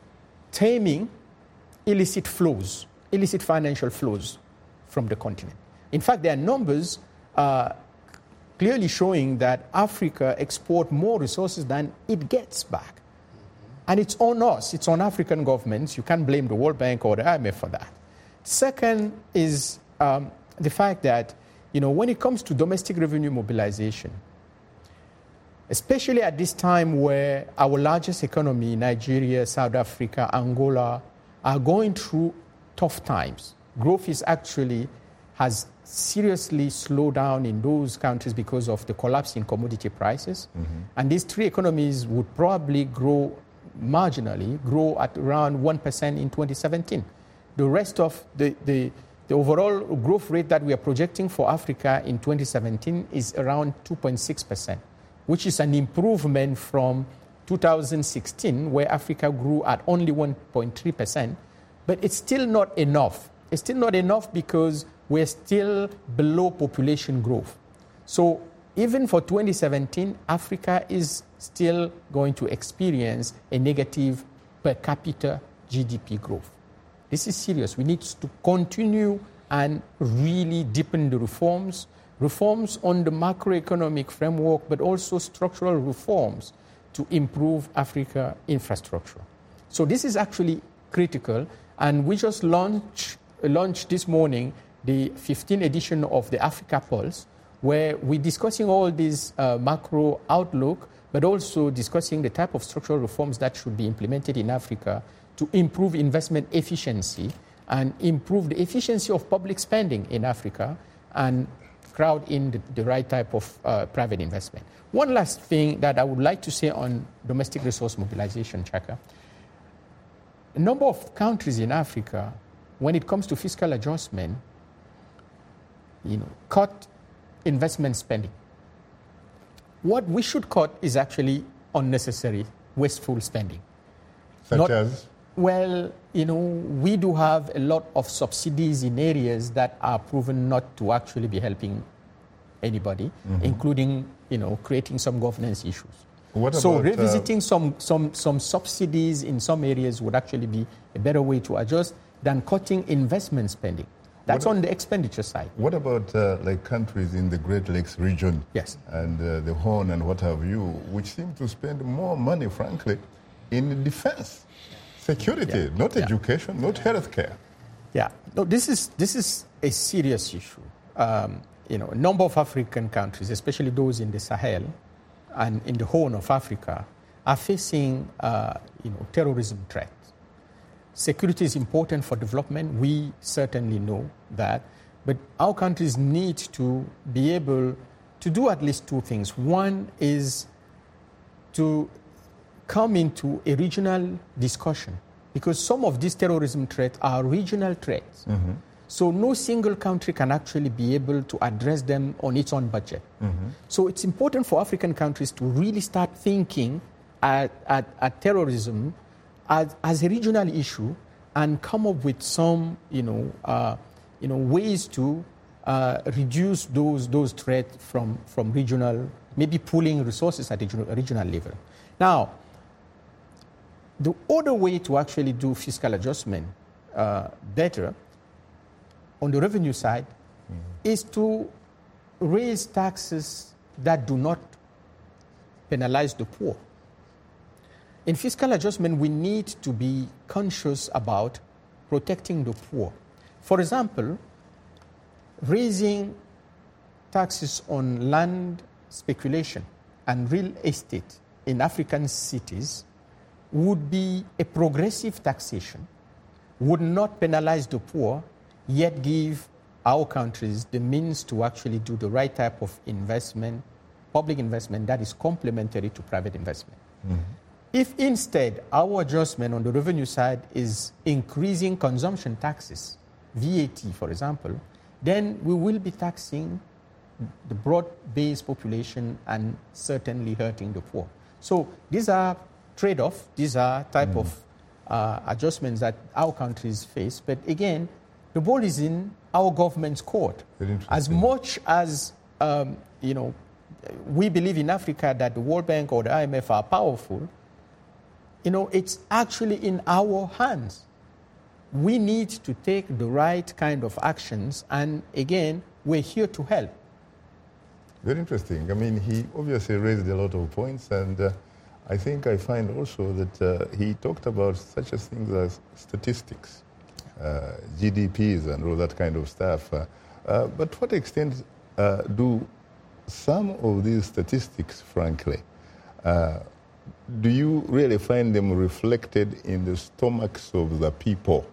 S5: taming illicit flows, illicit financial flows from the continent. In fact, there are numbers uh, clearly showing that Africa exports more resources than it gets back. And it's on us, it's on African governments. You can't blame the World Bank or the I M F for that. Second is um, the fact that, you know, when it comes to domestic revenue mobilization, especially at this time where our largest economy, Nigeria, South Africa, Angola, are going through tough times. Growth is actually has seriously slowed down in those countries because of the collapse in commodity prices. Mm-hmm. And these three economies would probably grow marginally, grow at around one percent in twenty seventeen. The rest of the, the, the overall growth rate that we are projecting for Africa in twenty seventeen is around two point six percent, which is an improvement from two thousand sixteen, where Africa grew at only one point three percent. But it's still not enough. It's still not enough because we're still below population growth. So even for twenty seventeen, Africa is still going to experience a negative per capita G D P growth. This is serious. We need to continue and really deepen the reforms, reforms on the macroeconomic framework, but also structural reforms to improve Africa infrastructure. So this is actually critical, and we just launched, launched this morning the fifteenth edition of the Africa Pulse, where we're discussing all these uh, macro outlook, but also discussing the type of structural reforms that should be implemented in Africa to improve investment efficiency and improve the efficiency of public spending in Africa and crowd in the, the right type of uh, private investment. One last thing that I would like to say on domestic resource mobilization, Chaka. A number of countries in Africa, when it comes to fiscal adjustment, you know, cut investment spending. What we should cut is actually unnecessary, wasteful spending.
S1: Such
S5: Not,
S1: as?
S5: Well, you know, we do have a lot of subsidies in areas that are proven not to actually be helping anybody, mm-hmm. including, you know, creating some governance issues.
S1: What
S5: so
S1: about,
S5: revisiting
S1: uh,
S5: some, some, some subsidies in some areas would actually be a better way to adjust than cutting investment spending. That's
S1: what,
S5: on the expenditure side.
S1: What about uh, like countries in the Great Lakes region?
S5: Yes.
S1: And uh, the Horn and what have you, which seem to spend more money, frankly, in defense, security,
S5: yeah.
S1: not
S5: yeah.
S1: education, not healthcare.
S5: Yeah. No, this is this is a serious issue. Um, you know, a number of African countries, especially those in the Sahel and in the Horn of Africa, are facing uh, you know terrorism threats. Security is important for development. We certainly know that. But our countries need to be able to do at least two things. One is to come into a regional discussion, because some of these terrorism threats are regional threats. Mm-hmm. So no single country can actually be able to address them on its own budget. Mm-hmm. So it's important for African countries to really start thinking at, at, at terrorism As, as a regional issue and come up with some, you know, uh, you know, ways to uh, reduce those those threats from, from regional, maybe pooling resources at a regional level. Now, the other way to actually do fiscal adjustment uh, better on the revenue side mm-hmm. is to raise taxes that do not penalize the poor. In fiscal adjustment, we need to be conscious about protecting the poor. For example, raising taxes on land speculation and real estate in African cities would be a progressive taxation, would not penalize the poor, yet give our countries the means to actually do the right type of investment, public investment that is complementary to private investment. Mm-hmm. If instead our adjustment on the revenue side is increasing consumption taxes, V A T for example, then we will be taxing the broad-based population and certainly hurting the poor. So these are trade-offs, these are type mm. of uh, adjustments that our countries face. But again, the ball is in our government's court. As much as um, you know, we believe in Africa that the World Bank or the I M F are powerful, you know, it's actually in our hands. We need to take the right kind of actions, and again, we're here to help.
S1: Very interesting. I mean, he obviously raised a lot of points, and uh, I think I find also that uh, he talked about such as things as statistics, uh, G D Ps and all that kind of stuff. Uh, uh, but to what extent uh, do some of these statistics, frankly, uh, do you really find them reflected in the stomachs of the people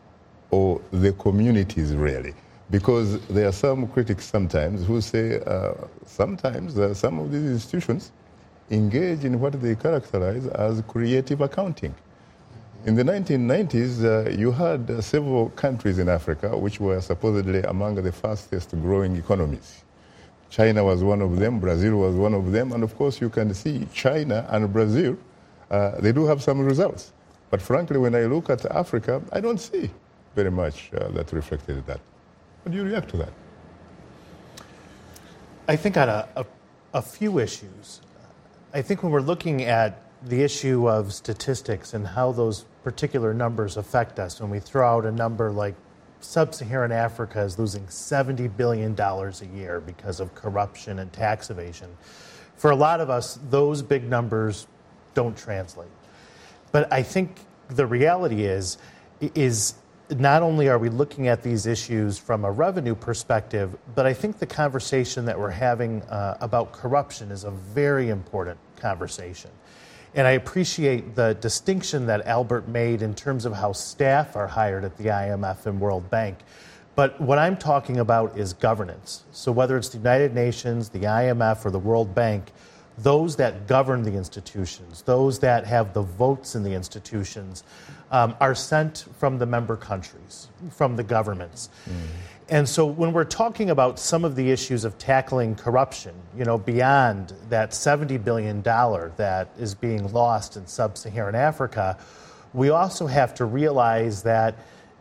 S1: or the communities, really? Because there are some critics sometimes who say uh, sometimes uh, some of these institutions engage in what they characterize as creative accounting. In the nineteen nineties, uh, you had uh, several countries in Africa which were supposedly among the fastest growing economies. China was one of them, Brazil was one of them, and of course you can see China and Brazil, uh, they do have some results. But frankly, when I look at Africa, I don't see very much uh, that reflected in that. How do you react to that?
S6: I think on a, a a few issues. I think when we're looking at the issue of statistics and how those particular numbers affect us, when we throw out a number like Sub-Saharan Africa is losing seventy billion dollars a year because of corruption and tax evasion. For a lot of us, those big numbers don't translate. But I think the reality is, is not only are we looking at these issues from a revenue perspective, but I think the conversation that we're having uh, about corruption is a very important conversation. And I appreciate the distinction that Albert made in terms of how staff are hired at the I M F and World Bank. But what I'm talking about is governance. So whether it's the United Nations, the I M F, or the World Bank, those that govern the institutions, those that have the votes in the institutions, um, are sent from the member countries, from the governments. Mm. And so when we're talking about some of the issues of tackling corruption, you know, beyond that seventy billion dollars that is being lost in sub-Saharan Africa, we also have to realize that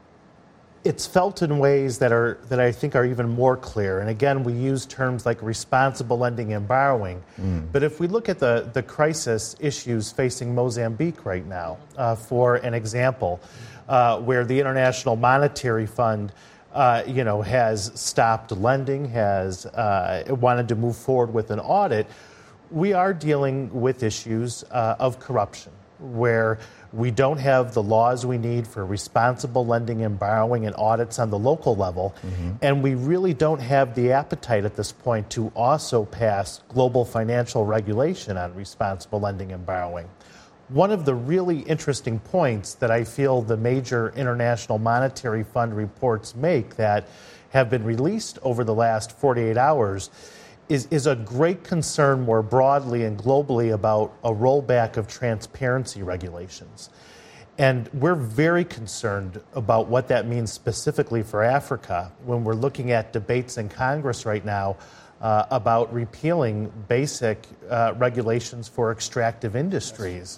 S6: it's felt in ways that are that I think are even more clear. And again, we use terms like responsible lending and borrowing. Mm. But if we look at the, the crisis issues facing Mozambique right now, uh, for an example, uh, where the International Monetary Fund Uh, you know, has stopped lending, has uh, wanted to move forward with an audit, we are dealing with issues uh, of corruption, where we don't have the laws we need for responsible lending and borrowing and audits on the local level, mm-hmm. and we really don't have the appetite at this point to also pass global financial regulation on responsible lending and borrowing. One of the really interesting points that I feel the major International Monetary Fund reports make that have been released over the last forty-eight hours is, is a great concern more broadly and globally about a rollback of transparency regulations. And we're very concerned about what that means specifically for Africa when we're looking at debates in Congress right now uh, about repealing basic uh, regulations for extractive industries.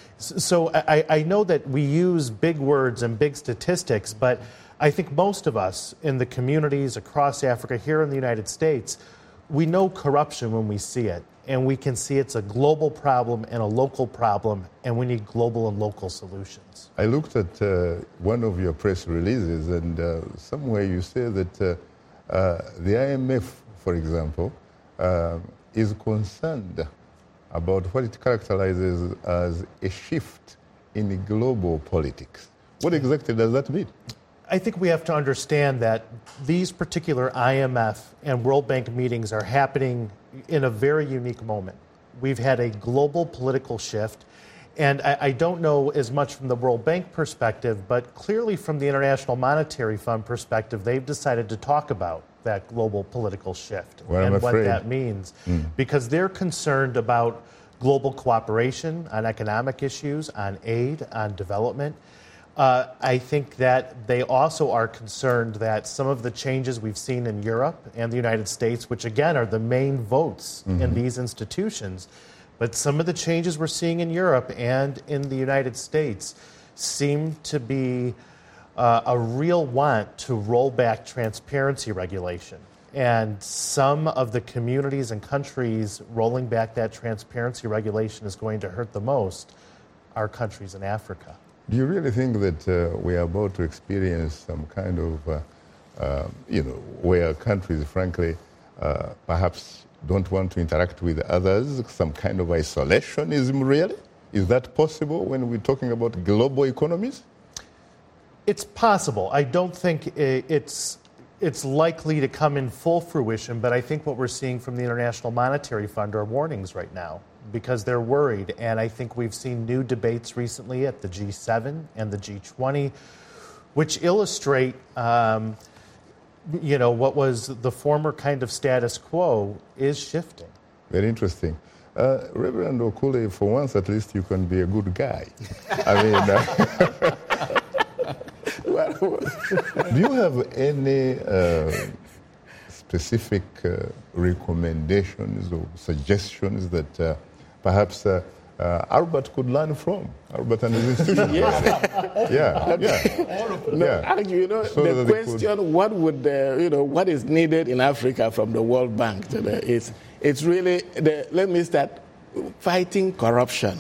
S6: So I, I know that we use big words and big statistics, but I think most of us in the communities across Africa, here in the United States, we know corruption when we see it, and we can see it's a global problem and a local problem, and we need global and local solutions.
S1: I looked at uh, one of your press releases, and uh, somewhere you say that uh, uh, the I M F, for example, uh, is concerned about what it characterizes as a shift in global politics. What exactly does that mean?
S6: I think we have to understand that these particular I M F and World Bank meetings are happening in a very unique moment. We've had a global political shift, and I, I don't know as much from the World Bank perspective, but clearly from the International Monetary Fund perspective, they've decided to talk about that global political shift
S1: well,
S6: and
S1: I'm
S6: what
S1: afraid.
S6: that means,
S1: mm.
S6: because they're concerned about global cooperation on economic issues, on aid, on development. Uh, I think that they also are concerned that some of the changes we've seen in Europe and the United States, which again are the main votes mm-hmm. in these institutions, but some of the changes we're seeing in Europe and in the United States seem to be uh, a real want to roll back transparency regulation. And some of the communities and countries rolling back that transparency regulation is going to hurt the most our countries in Africa.
S1: Do you really think that uh, we are about to experience some kind of, uh, uh, you know, where countries, frankly, uh, perhaps don't want to interact with others, some kind of isolationism, really? Is that possible when we're talking about global economies?
S6: It's possible. I don't think it's it's likely to come in full fruition, but I think what we're seeing from the International Monetary Fund are warnings right now because they're worried. And I think we've seen new debates recently at the G seven and the G twenty, which illustrate, um, you know, what was the former kind of status quo is shifting.
S1: Very interesting. Uh, Reverend Okule, for once at least you can be a good guy. I mean, uh, do you have any uh, specific uh, recommendations or suggestions that uh, perhaps uh, uh, Albert could learn from? Albert and his institution.
S7: yeah,
S1: yeah, yeah.
S7: No,
S1: yeah.
S7: Actually, you know,
S1: So
S7: the
S1: that they
S7: question,
S1: could-
S7: what would, uh, you know, what is needed in Africa from the World Bank today is it's really, the, let me start fighting corruption.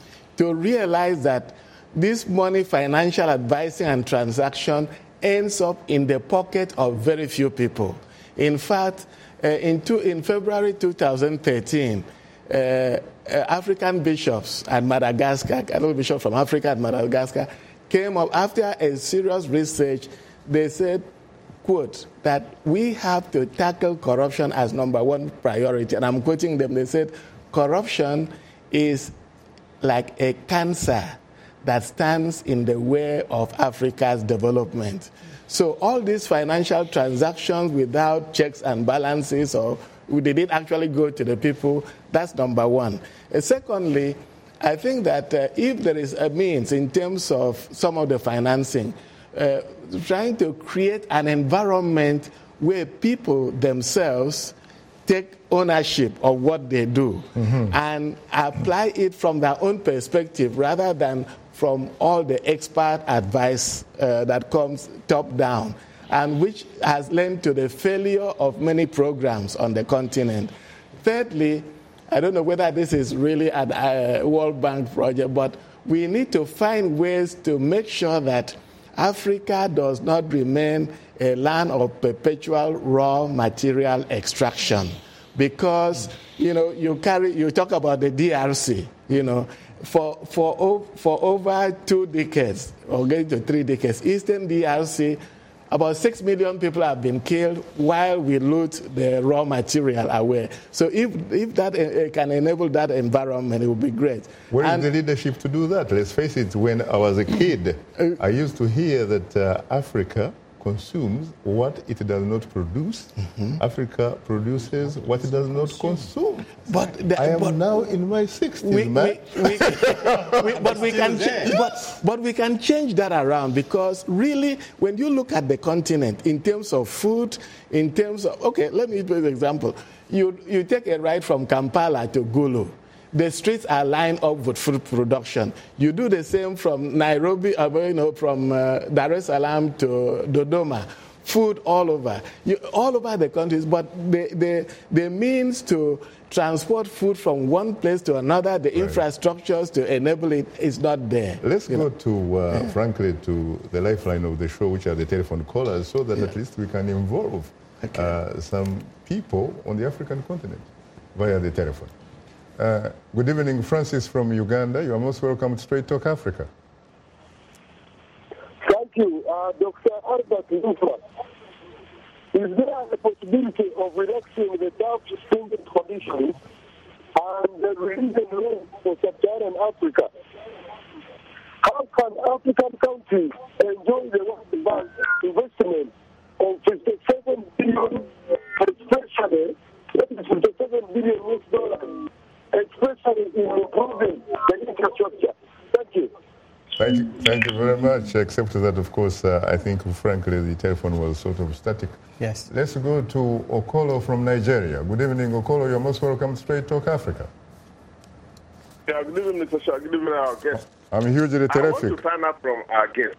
S7: To realize that this money, financial advising and transaction ends up in the pocket of very few people. In fact, uh, in, two, in February two thousand thirteen, uh, uh, African bishops at Madagascar, Catholic bishops from Africa at Madagascar, came up after a serious research. They said, quote, that we have to tackle corruption as number one priority. And I'm quoting them. They said, corruption is like a cancer that stands in the way of Africa's development. So all these financial transactions without checks and balances, or they didn't actually go to the people, that's number one. Uh, secondly, I think that uh, if there is a means in terms of some of the financing, uh, trying to create an environment where people themselves take ownership of what they do mm-hmm. and apply it from their own perspective rather than from all the expert advice uh, that comes top down, and which has led to the failure of many programs on the continent. Thirdly, I don't know whether this is really a uh, World Bank project, but we need to find ways to make sure that Africa does not remain a land of perpetual raw material extraction. Because, you know, you carry, you talk about the D R C, you know, for for for over two decades, or getting to three decades, Eastern D R C, about six million people have been killed while we loot the raw material away. So if if that uh, can enable that environment, it would be great.
S1: Where
S7: and,
S1: is the leadership to do that? Let's face it, when I was a kid, I used to hear that uh, Africa consumes what it does not produce. Mm-hmm. Africa produces what it does not consume.
S7: But the,
S1: I am
S7: but
S1: now in my sixties,
S7: we,
S1: man.
S7: We, we, we, but we can change, but, but we can change that around, because really, when you look at the continent in terms of food, in terms of, okay, let me give you an example. You you take a ride from Kampala to Gulu. The streets are lined up with food production. You do the same from Nairobi, uh, you know, from uh, Dar es Salaam to Dodoma. Food all over, you, all over the countries. But the, the the means to transport food from one place to another, the right. infrastructures to enable it is not there.
S1: Let's go
S7: know?
S1: to, uh, yeah. frankly, to the lifeline of the show, which are the telephone callers, so that yeah. at least we can involve okay. uh, some people on the African continent via the telephone. Uh, good evening, Francis from Uganda. You are most welcome to Straight Talk Africa.
S11: Thank you, uh, Doctor Albert Lufra. Is there a possibility of relaxing the Dutch spending conditions and the religion rule for sub-Saharan Africa? How can African countries enjoy the World Bank investment of fifty-seven billion, especially fifty-seven billion U S dollars? Especially in improving the infrastructure. Thank you.
S1: Thank you, thank you very much. Except that, of course, uh, I think, frankly, the telephone was sort of static.
S5: Yes.
S1: Let's go to Okolo from Nigeria. Good evening, Okolo. You're most welcome to Straight Talk Africa.
S12: Yeah, good evening, Mister Shah. Good evening, our guest.
S1: I'm hugely terrific. I
S12: want to find out from our guest.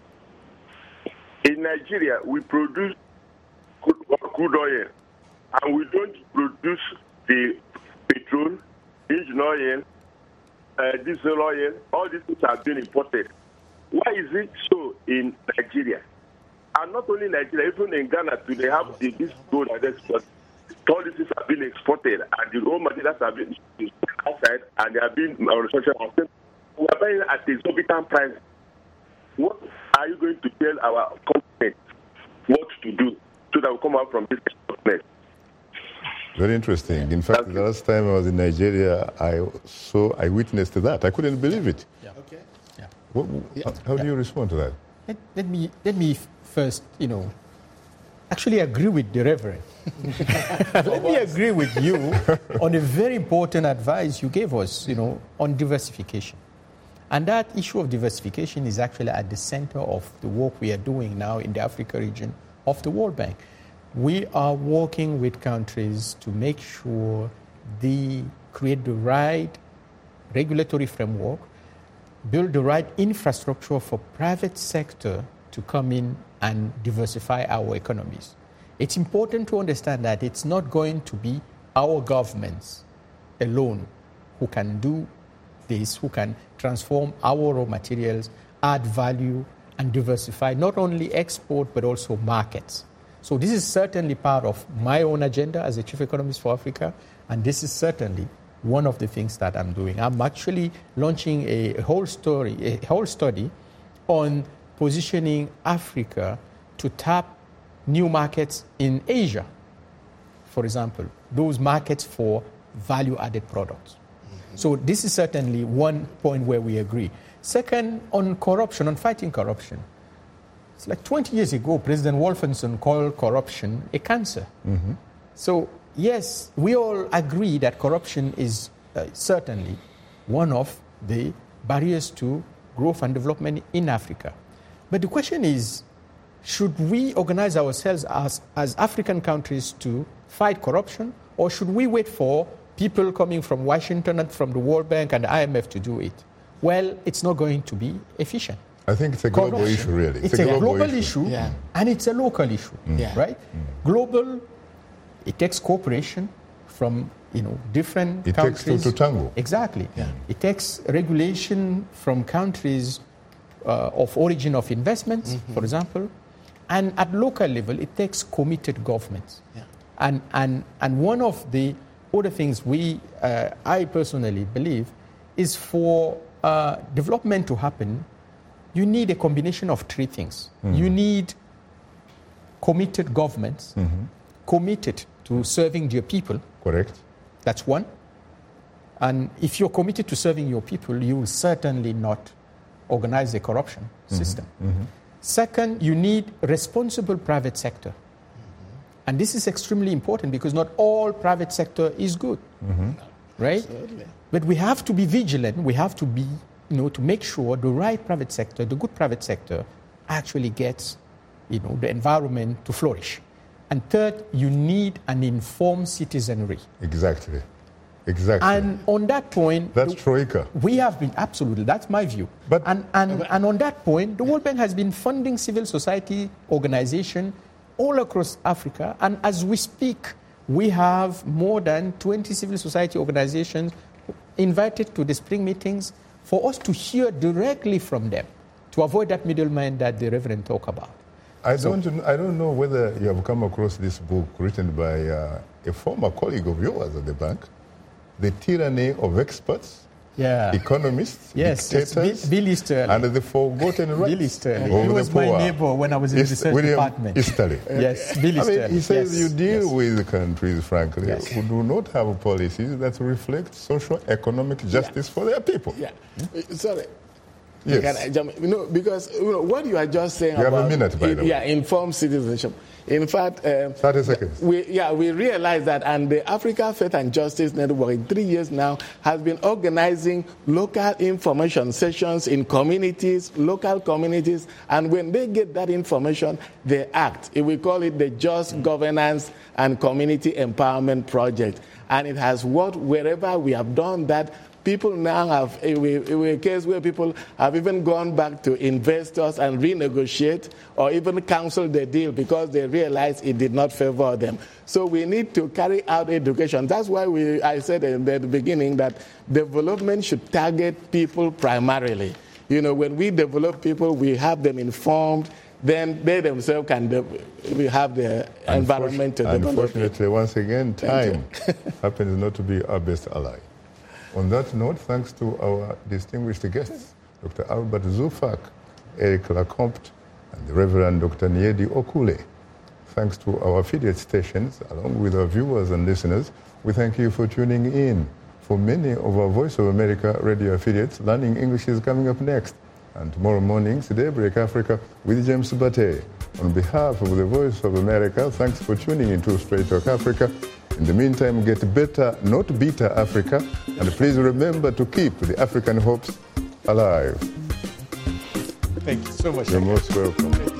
S12: In Nigeria, we produce crude oil, and we don't produce the petrol, engine oil, uh, diesel oil. All these things are being imported. Why is it so in Nigeria? And not only Nigeria, even in Ghana too, they have the, this gold and export. All these things are being exported, and the raw materials are being outside, and they are being manufactured. We are buying at exorbitant price. What are you going to tell our company what to do so that we come out from this mess?
S1: Very interesting. In fact, the last time I was in Nigeria, I saw, I witnessed that. I couldn't believe it.
S5: Yeah. Okay. Yeah.
S1: What, how, how do you respond to that?
S5: Let, let me let me first, you know, actually agree with the Reverend. Let me agree with you on a very important advice you gave us, you know, on diversification. And that issue of diversification is actually at the center of the work we are doing now in the Africa region of the World Bank. We are working with countries to make sure they create the right regulatory framework, build the right infrastructure for private sector to come in and diversify our economies. It's important to understand that it's not going to be our governments alone who can do this, who can transform our raw materials, add value, and diversify not only export but also markets. So this is certainly part of my own agenda as a chief economist for Africa, and this is certainly one of the things that I'm doing. I'm actually launching a whole story, a whole study on positioning Africa to tap new markets in Asia, for example, those markets for value-added products. Mm-hmm. So this is certainly one point where we agree. Second, on corruption, on fighting corruption. It's like twenty years ago, President Wolfenson called corruption a cancer. Mm-hmm. So yes, we all agree that corruption is uh, certainly one of the barriers to growth and development in Africa. But the question is, should we organize ourselves as, as African countries to fight corruption, or should we wait for people coming from Washington and from the World Bank and the I M F to do it? Well, it's not going to be efficient.
S1: I think it's a global
S5: Corruption.
S1: issue, really.
S5: It's,
S1: it's
S5: a,
S1: a global,
S5: global
S1: issue,
S5: issue
S7: yeah.
S5: and it's a local issue,
S1: Mm.
S7: Yeah.
S5: right? Mm. Global, it takes cooperation from you know different
S1: It
S5: countries.
S1: takes two to tango.
S5: Exactly.
S7: Yeah.
S5: It takes regulation from countries uh, of origin of investments, mm-hmm. for example, and at local level, it takes committed governments.
S7: Yeah.
S5: And and and one of the other things we, uh, I personally believe, is for uh, development to happen, you need a combination of three things. Mm-hmm. You need committed governments, mm-hmm. committed to serving their people.
S1: Correct.
S5: That's one. And if you're committed to serving your people, you will certainly not organize a corruption mm-hmm. system. Mm-hmm. Second, you need responsible private sector. Mm-hmm. And this is extremely important because not all private sector is good, mm-hmm. right?
S7: Absolutely.
S5: But we have to be vigilant. We have to be, you know, to make sure the right private sector, the good private sector, actually gets, you know, the environment to flourish. And third, you need an informed citizenry.
S1: Exactly. Exactly.
S5: And on that point,
S1: that's Troika.
S5: We have been, absolutely, that's my view.
S1: But,
S5: and, and, and on that point, the World Bank has been funding civil society organizations all across Africa. And as we speak, we have more than twenty civil society organizations invited to the spring meetings for us to hear directly from them, to avoid that middleman that the Reverend talked about.
S1: I
S5: So-
S1: don't, I don't know whether you have come across this book written by uh, a former colleague of yours at the bank, The Tyranny of Experts,
S5: Yeah.
S1: Economists,
S5: Yes, it's
S1: Dictators,
S5: Bi- Billy Sterling.
S1: and the Forgotten Rights
S5: Billy Sterling.
S1: of
S5: He
S1: the
S5: was my
S1: poor.
S5: neighbor when I was in the
S1: East-
S5: research
S1: William
S5: department.
S1: Easterly.
S5: Yes, Billy
S1: I mean,
S5: Sterling.
S1: he says
S5: Yes,
S1: you deal
S5: yes.
S1: with countries, frankly,
S5: Yes.
S1: who do not have policies that reflect socio-economic justice for their people.
S7: Yeah. Uh, Sorry.
S1: Yes.
S7: Can I jump in? You know, because you know, what you are just saying
S1: You have
S7: about
S1: a minute, by
S7: in-
S1: the way.
S7: yeah, informed citizenship. In fact, um,
S1: thirty seconds.
S7: we yeah we realize that, and the Africa Faith and Justice Network in three years now has been organizing local information sessions in communities, local communities, and when they get that information, they act. We call it the Just Governance and Community Empowerment Project, and it has worked wherever we have done that. People now have a, a, a case where people have even gone back to investors and renegotiate or even cancel the deal because they realize it did not favor them. So we need to carry out education. That's why we, I said in the beginning that development should target people primarily. You know, when we develop people, we have them informed, then they themselves can de- we have the environment to develop.
S1: Unfortunately, once again, time happens not to be our best ally. On that note, thanks to our distinguished guests, Doctor Albert Zufak, Eric Lacompt, and the Reverend Doctor Nyedi Okule. Thanks to our affiliate stations, along with our viewers and listeners, we thank you for tuning in. For many of our Voice of America radio affiliates, Learning English is coming up next. And tomorrow morning's Daybreak Africa with James Bate. On behalf of the Voice of America, thanks for tuning into Straight Talk Africa. In the meantime, get better, not bitter Africa. And please remember to keep the African hopes alive.
S5: Thank you so much.
S1: You're most welcome.